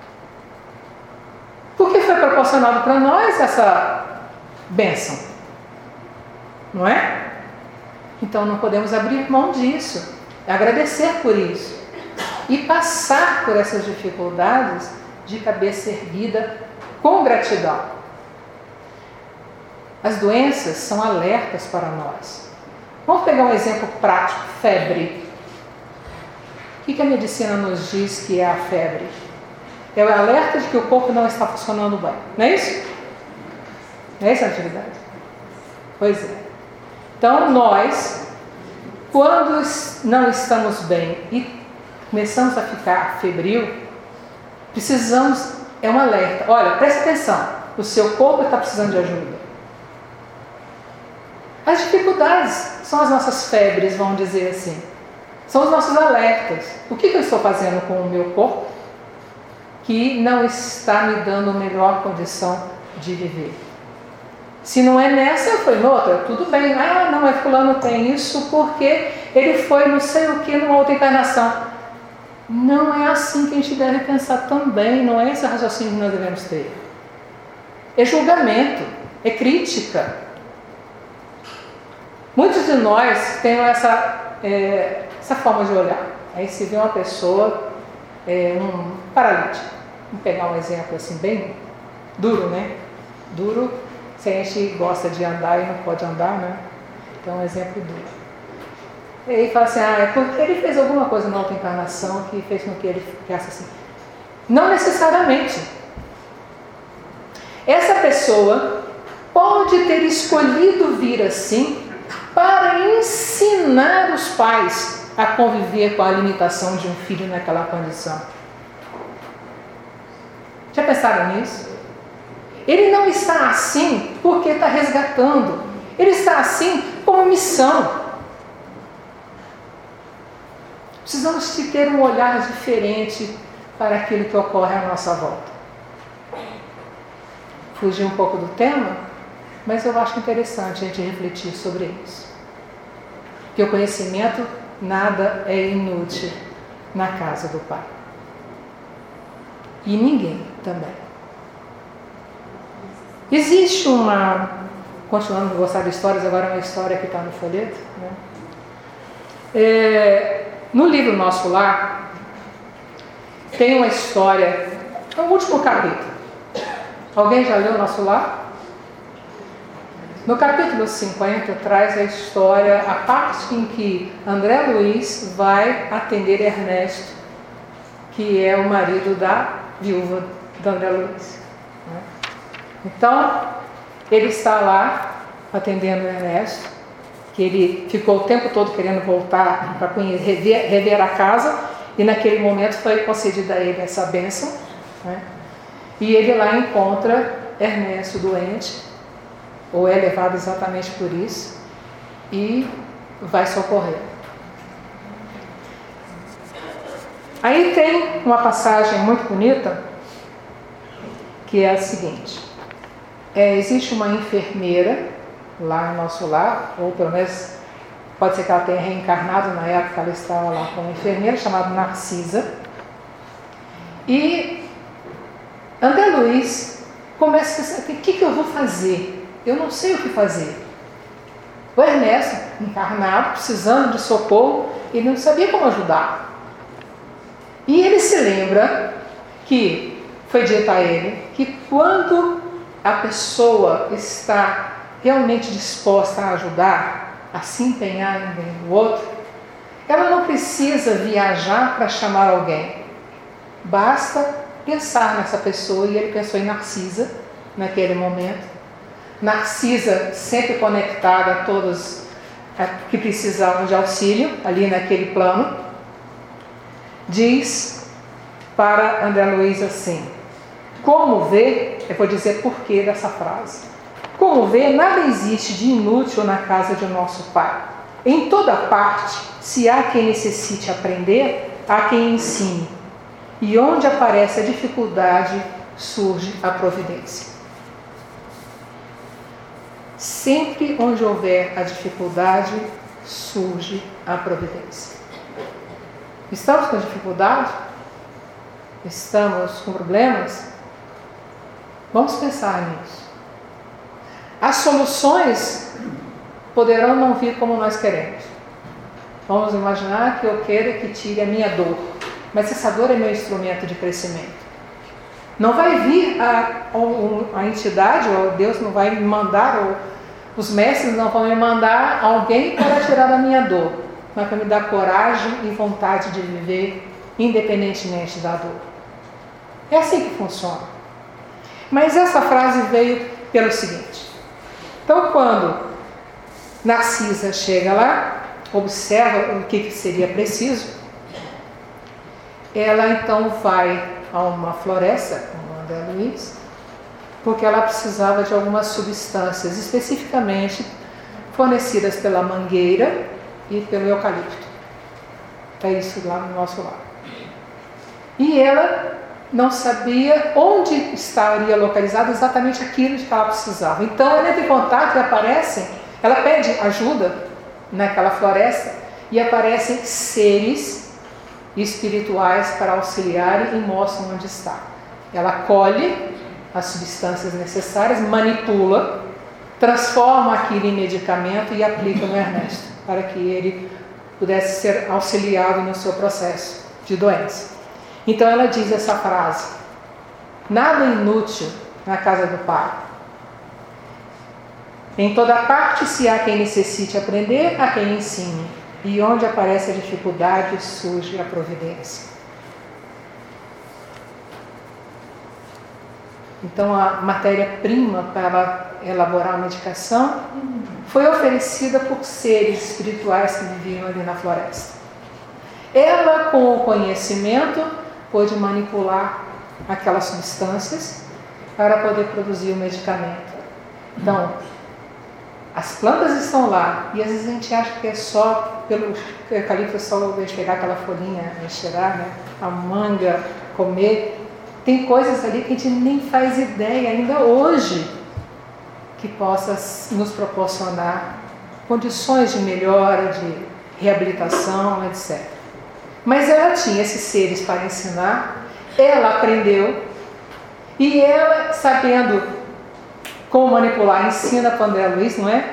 Porque foi proporcionado para nós essa bênção. Não é? Então não podemos abrir mão disso. Agradecer por isso. E passar por essas dificuldades de cabeça erguida com gratidão. As doenças são alertas para nós. Vamos pegar um exemplo prático, febre. O que a medicina nos diz que é a febre? É o alerta de que o corpo não está funcionando bem. Não é isso? Não é essa a atividade? Pois é. Então nós, quando não estamos bem e começamos a ficar febril, precisamos, é um alerta. Olha, preste atenção, o seu corpo está precisando de ajuda. As dificuldades são as nossas febres, vamos dizer assim. São os nossos alertas. O que, que eu estou fazendo com o meu corpo que não está me dando a melhor condição de viver? Se não é nessa, foi noutra, tudo bem. Ah, não, é fulano tem isso porque ele foi não sei o que numa outra encarnação. Não é assim que a gente deve pensar também, não é esse raciocínio que nós devemos ter. É julgamento, é crítica. Muitos de nós têm essa, é, essa forma de olhar. Aí se vê uma pessoa, é, um paralítico. Vamos pegar um exemplo assim, bem duro, né? Duro, se a gente gosta de andar e não pode andar, né? Então, um exemplo duro. E aí fala assim, ah, é porque ele fez alguma coisa na outra encarnação que fez com que ele ficasse assim. Não necessariamente. Essa pessoa pode ter escolhido vir assim para ensinar os pais a conviver com a limitação de um filho naquela condição. Já pensaram nisso? Ele não está assim porque está resgatando. Ele está assim como missão. Precisamos de ter um olhar diferente para aquilo que ocorre à nossa volta. Fugi um pouco do tema, mas eu acho interessante a gente refletir sobre isso. Porque o conhecimento, nada é inútil na casa do Pai. E ninguém também. Existe uma, continuando a gostar de histórias, agora é uma história que está no folheto, né? É, no livro Nosso Lar, tem uma história, é o último capítulo. Alguém já leu Nosso Lar? No capítulo cinquenta traz a história, a parte em que André Luiz vai atender Ernesto, que é o marido da viúva de André Luiz. Então, ele está lá atendendo Ernesto, que ele ficou o tempo todo querendo voltar para rever, rever a casa, e naquele momento foi concedida a ele essa bênção, né? E ele lá encontra Ernesto doente, ou é levado exatamente por isso, e vai socorrer. Aí tem uma passagem muito bonita, que é a seguinte: é, existe uma enfermeira lá no Nosso Lar, ou pelo menos pode ser que ela tenha reencarnado, na época ela estava lá como enfermeira, chamada Narcisa, e André Luiz começa a pensar: o que, que eu vou fazer? Eu não sei o que fazer. O Ernesto, encarnado, precisando de socorro, ele não sabia como ajudar. E ele se lembra que foi dito a ele que quando a pessoa está realmente disposta a ajudar, a se empenhar em bem do outro, ela não precisa viajar para chamar alguém. Basta pensar nessa pessoa, e ele pensou em Narcisa naquele momento. Narcisa, sempre conectada a todos que precisavam de auxílio, ali naquele plano, diz para André Luiz assim: como vê, eu vou dizer porquê dessa frase. Como vê, nada existe de inútil na casa de nosso Pai. Em toda parte, se há quem necessite aprender, há quem ensine. E onde aparece a dificuldade, surge a providência. Sempre onde houver a dificuldade, surge a providência. Estamos com dificuldade? Estamos com problemas? Vamos pensar nisso. As soluções poderão não vir como nós queremos. Vamos imaginar que eu queira que tire a minha dor, mas essa dor é meu instrumento de crescimento. Não vai vir a, a, a entidade, ou Deus não vai me mandar, ou os mestres não vão me mandar alguém para tirar da minha dor, mas para me dar coragem e vontade de viver independentemente da dor. É assim que funciona. Mas essa frase veio pelo seguinte: então, quando Narcisa chega lá, observa o que seria preciso, ela então vai a uma floresta, como André Luiz, porque ela precisava de algumas substâncias, especificamente fornecidas pela mangueira e pelo eucalipto. É isso lá no Nosso Lar. E ela não sabia onde estaria localizado exatamente aquilo de que ela precisava. Então ela entra em contato e aparecem, ela pede ajuda naquela floresta, e aparecem seres espirituais para auxiliarem e mostram onde está. Ela colhe as substâncias necessárias, manipula, transforma aquilo em medicamento e aplica no Ernesto, para que ele pudesse ser auxiliado no seu processo de doença. Então ela diz essa frase: nada inútil na casa do Pai. Em toda parte, se há quem necessite aprender, há quem ensine. E onde aparece a dificuldade, surge a providência. Então a matéria-prima para elaborar a medicação foi oferecida por seres espirituais que viviam ali na floresta. Ela, com o conhecimento, pôde manipular aquelas substâncias para poder produzir o medicamento. Então, as plantas estão lá, e às vezes a gente acha que é só pelo eucalipto, é só a gente pegar aquela folhinha, cheirar, né? A manga, comer. Tem coisas ali que a gente nem faz ideia ainda hoje que possa nos proporcionar condições de melhora, de reabilitação, etcétera. Mas ela tinha esses seres para ensinar, ela aprendeu, e ela, sabendo Como manipular? Ensina para André Luiz, não é?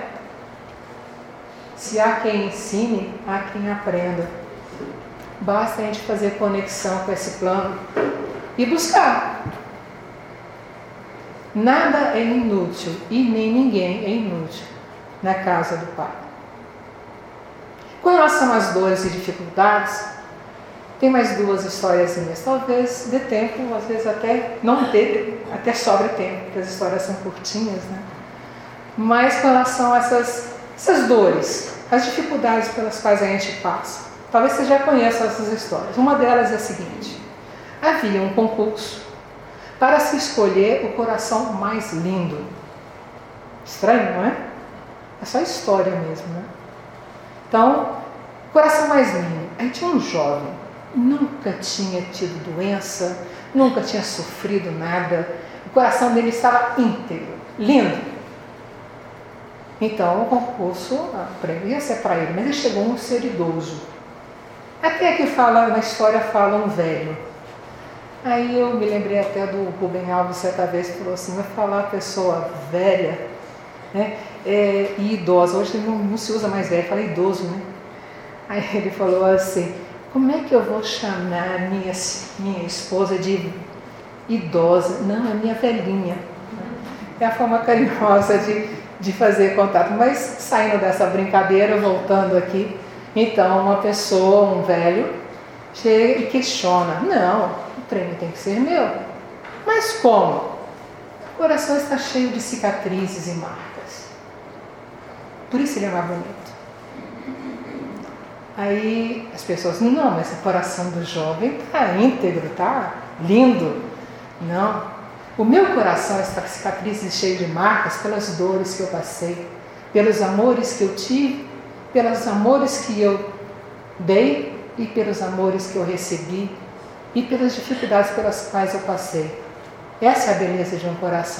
Se há quem ensine, há quem aprenda. Basta a gente fazer conexão com esse plano e buscar. Nada é inútil e nem ninguém é inútil na casa do Pai. Com relação às dores e dificuldades, tem mais duas historiazinhas. Talvez dê tempo, às vezes até não dê, até sobre tempo, porque as histórias são curtinhas, né? Mas com relação a essas, essas dores, as dificuldades pelas quais a gente passa. Talvez você já conheça essas histórias. Uma delas é a seguinte: havia um concurso para se escolher o coração mais lindo. Estranho, não é? É só história mesmo, né? Então, coração mais lindo. Aí tinha um jovem, nunca tinha tido doença, nunca tinha sofrido nada, o coração dele estava íntegro, lindo. Então, o concurso, a prêmio ia ser para ele, mas ele chegou um ser idoso. Até que fala, na história fala um velho. Aí eu me lembrei até do Rubem Alves certa vez, que falou assim: vai falar pessoa velha, né, é, e idosa. Hoje não, não se usa mais velho, fala idoso, né? Aí ele falou assim: como é que eu vou chamar minha, minha esposa de idosa? Não, é minha velhinha. É a forma carinhosa de, de fazer contato. Mas saindo dessa brincadeira, voltando aqui, então uma pessoa, um velho, chega e questiona: não, o prêmio tem que ser meu. Mas como? O coração está cheio de cicatrizes e marcas. Por isso ele é mais bonito. Aí as pessoas: não, mas o coração do jovem está íntegro, está lindo. Não, o meu coração está com cicatrizes cheio de marcas pelas dores que eu passei, pelos amores que eu tive, pelos amores que eu dei e pelos amores que eu recebi e pelas dificuldades pelas quais eu passei. Essa é a beleza de um coração.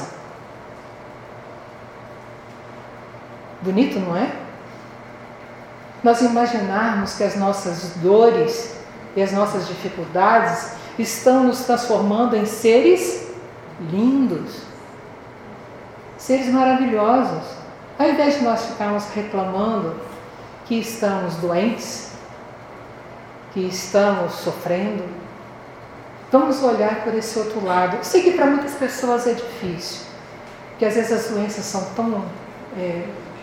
Bonito, não é? Nós imaginarmos que as nossas dores e as nossas dificuldades estão nos transformando em seres lindos, seres maravilhosos. Ao invés de nós ficarmos reclamando que estamos doentes, que estamos sofrendo, vamos olhar por esse outro lado. Eu sei que para muitas pessoas é difícil, porque às vezes as doenças são tão é,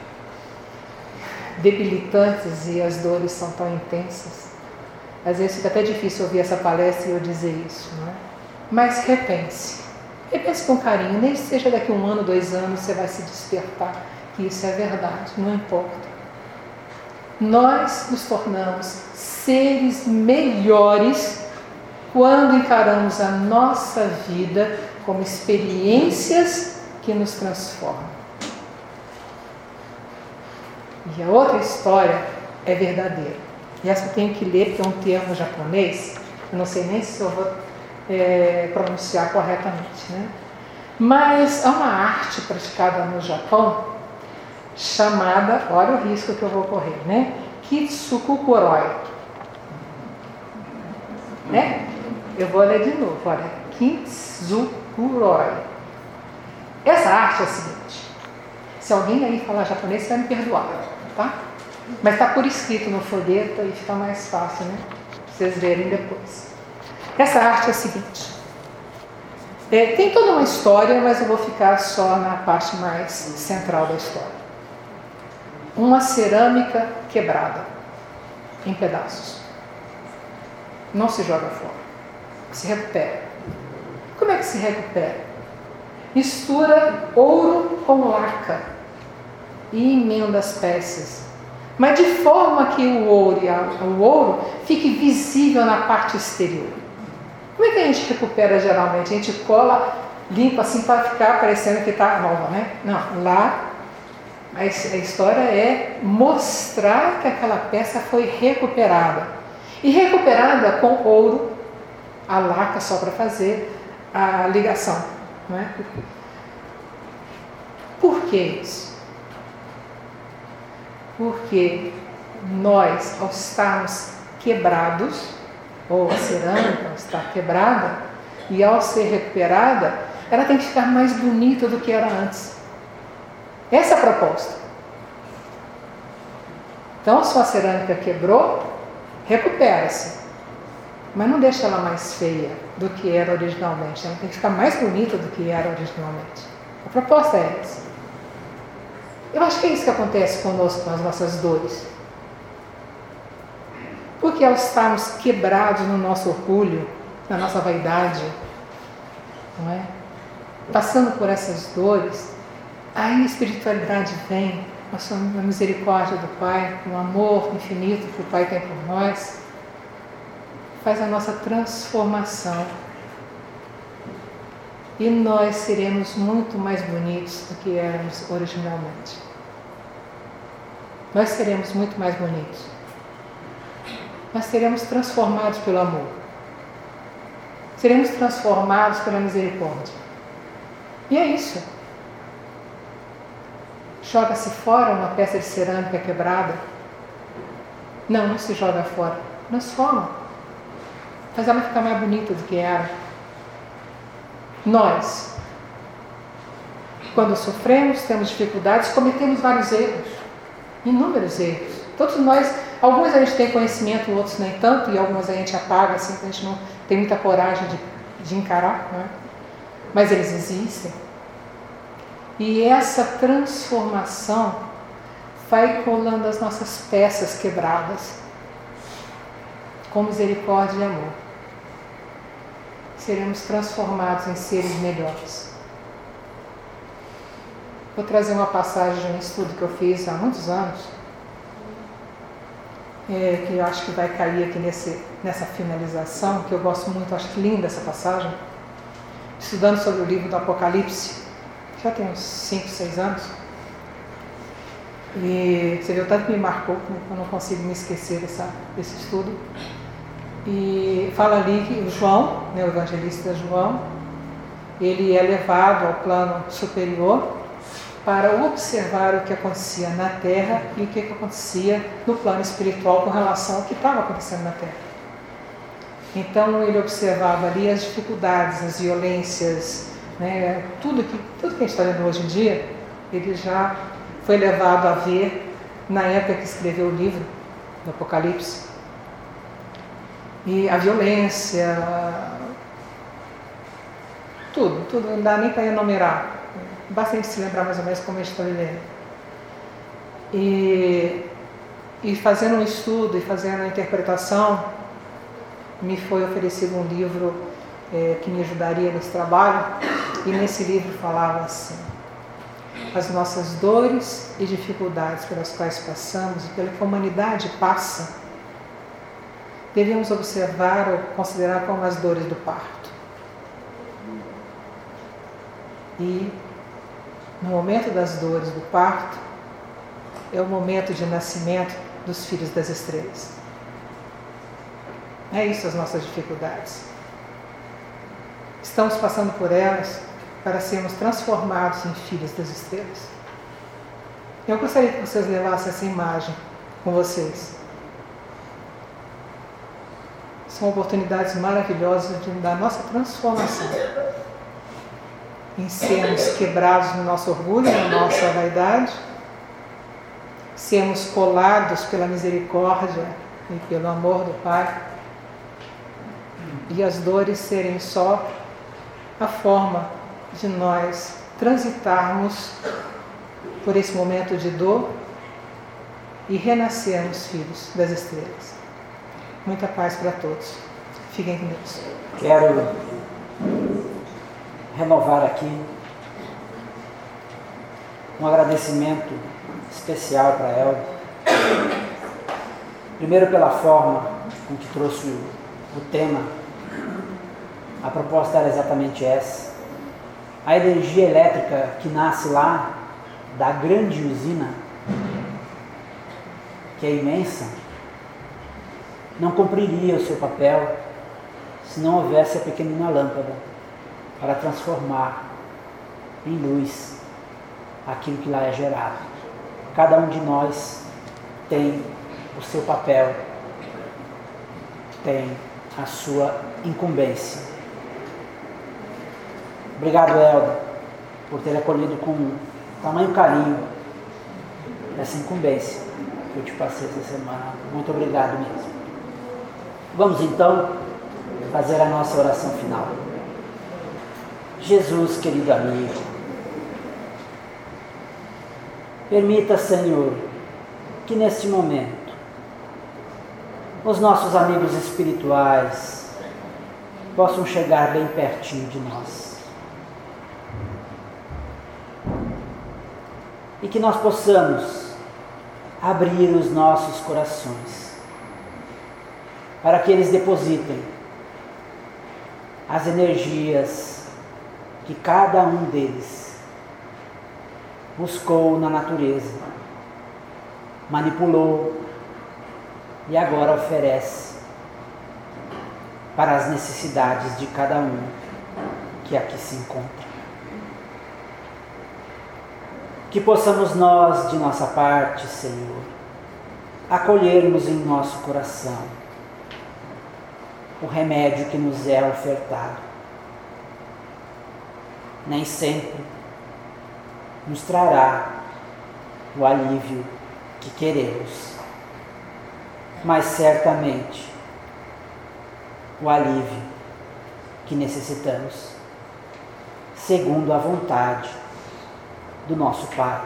debilitantes e as dores são tão intensas. Às vezes fica até difícil ouvir essa palestra e eu dizer isso, não é? Mas repense. Repense com carinho. Nem seja daqui a um ano, dois anos, você vai se despertar que isso é verdade. Não importa. Nós nos tornamos seres melhores quando encaramos a nossa vida como experiências que nos transformam. E a outra história é verdadeira. E essa eu tenho que ler, porque é um termo japonês. Eu não sei nem se eu vou é, pronunciar corretamente, né? Mas há uma arte praticada no Japão chamada, olha o risco que eu vou correr, né? Kitsukukuroi. Né? Eu vou ler de novo, olha. Kitsukuroi. Essa arte é a seguinte. Se alguém aí falar japonês, você vai me perdoar, tá? Mas está por escrito no folheto e fica mais fácil, né? Vocês verem depois. Essa arte é a seguinte. É, tem toda uma história, mas eu vou ficar só na parte mais central da história. Uma cerâmica quebrada em pedaços. Não se joga fora. Se recupera. Como é que se recupera? Mistura ouro com laca e emenda as peças. Mas de forma que o ouro, e a, o ouro fique visível na parte exterior. Como é que a gente recupera geralmente? A gente cola, limpa assim para ficar parecendo que está nova, né? Não, lá a, a história é mostrar que aquela peça foi recuperada. E recuperada com ouro, a laca só para fazer a ligação. Não é? Por que isso? Porque nós, ao estarmos quebrados, ou a cerâmica ao estar quebrada, e ao ser recuperada, ela tem que ficar mais bonita do que era antes. Essa é a proposta. Então, se a cerâmica quebrou, recupera-se. Mas não deixa ela mais feia do que era originalmente. Ela tem que ficar mais bonita do que era originalmente. A proposta é essa. Eu acho que é isso que acontece conosco, com as nossas dores. Porque ao estarmos quebrados no nosso orgulho, na nossa vaidade, não é? Passando por essas dores, aí a espiritualidade vem, a misericórdia do Pai, o amor infinito que o Pai tem por nós, faz a nossa transformação. E nós seremos muito mais bonitos do que éramos originalmente. Nós seremos muito mais bonitos. Nós seremos transformados pelo amor. Seremos transformados pela misericórdia. E é isso. Joga-se fora uma peça de cerâmica quebrada? Não, não se joga fora. Transforma. Faz ela ficar mais bonita do que era. Nós, quando sofremos, temos dificuldades, cometemos vários erros. Inúmeros erros. Todos nós, alguns a gente tem conhecimento, outros nem tanto, e alguns a gente apaga, assim, que a gente não tem muita coragem de, de encarar, né? Mas eles existem. E essa transformação vai colando as nossas peças quebradas com misericórdia e amor. Seremos transformados em seres melhores. Vou trazer uma passagem de um estudo que eu fiz há muitos anos, é, que eu acho que vai cair aqui nesse, nessa finalização, que eu gosto muito, acho linda essa passagem, estudando sobre o livro do Apocalipse, já tem uns cinco, seis anos, e você viu, tanto que me marcou, eu não consigo me esquecer dessa, desse estudo. E fala ali que o João, né, o evangelista João, ele é levado ao plano superior para observar o que acontecia na Terra e o que acontecia no plano espiritual com relação ao que estava acontecendo na Terra. Então ele observava ali as dificuldades, as violências, né, tudo, que, tudo que a gente está vendo hoje em dia, ele já foi levado a ver na época que escreveu o livro do Apocalipse. E a violência, tudo, tudo, não dá nem para enumerar. Basta a gente se lembrar mais ou menos como a gente está vivendo. E, e fazendo um estudo e fazendo a interpretação, me foi oferecido um livro é, que me ajudaria nesse trabalho, e nesse livro falava assim: as nossas dores e dificuldades pelas quais passamos e pela que a humanidade passa, devemos observar ou considerar como as dores do parto. E no momento das dores do parto, é o momento de nascimento dos filhos das estrelas. É isso as nossas dificuldades. Estamos passando por elas para sermos transformados em filhos das estrelas. Eu gostaria que vocês levassem essa imagem com vocês. São oportunidades maravilhosas de, da nossa transformação. Em sermos quebrados no nosso orgulho, na nossa vaidade, sermos colados pela misericórdia e pelo amor do Pai, e as dores serem só a forma de nós transitarmos por esse momento de dor e renascermos filhos das estrelas. Muita paz para todos. Fiquem com Deus. Quero renovar aqui um agradecimento especial para a Elda. Primeiro pela forma com que trouxe o, o tema. A proposta era exatamente essa. A energia elétrica que nasce lá da grande usina, que é imensa, não cumpriria o seu papel se não houvesse a pequenina lâmpada para transformar em luz aquilo que lá é gerado. Cada um de nós tem o seu papel, tem a sua incumbência. Obrigado, Elda, por ter acolhido com tamanho carinho, essa incumbência que eu te passei essa semana. Muito obrigado mesmo. Vamos então fazer a nossa oração final. Jesus, querido amigo, permita, Senhor, que neste momento os nossos amigos espirituais possam chegar bem pertinho de nós. E que nós possamos abrir os nossos corações para que eles depositem as energias que cada um deles buscou na natureza, manipulou e agora oferece para as necessidades de cada um que aqui se encontra. Que possamos nós, de nossa parte, Senhor, acolhermos em nosso coração o remédio que nos é ofertado. Nem sempre nos trará o alívio que queremos, mas certamente o alívio que necessitamos, segundo a vontade do nosso Pai.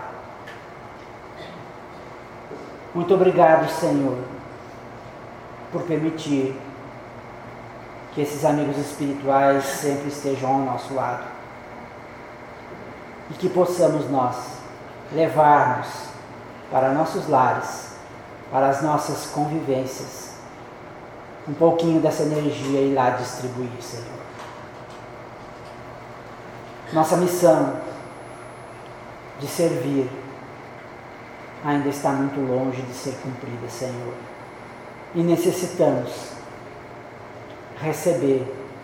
Muito obrigado, Senhor, por permitir que esses amigos espirituais sempre estejam ao nosso lado e que possamos nós levar-nos para nossos lares, para as nossas convivências, um pouquinho dessa energia e lá distribuir, Senhor. Nossa missão de servir ainda está muito longe de ser cumprida, Senhor. E necessitamos receber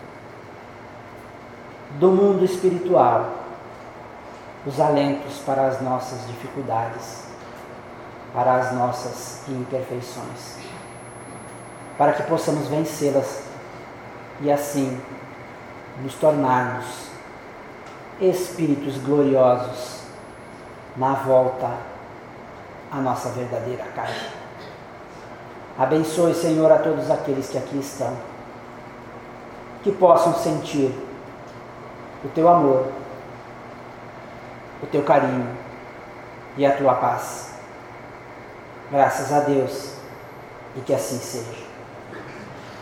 do mundo espiritual os alentos para as nossas dificuldades, para as nossas imperfeições, para que possamos vencê-las e assim nos tornarmos espíritos gloriosos na volta à nossa verdadeira casa. Abençoe, Senhor, a todos aqueles que aqui estão, que possam sentir o Teu amor, o Teu carinho e a Tua paz. Graças a Deus, e que assim seja.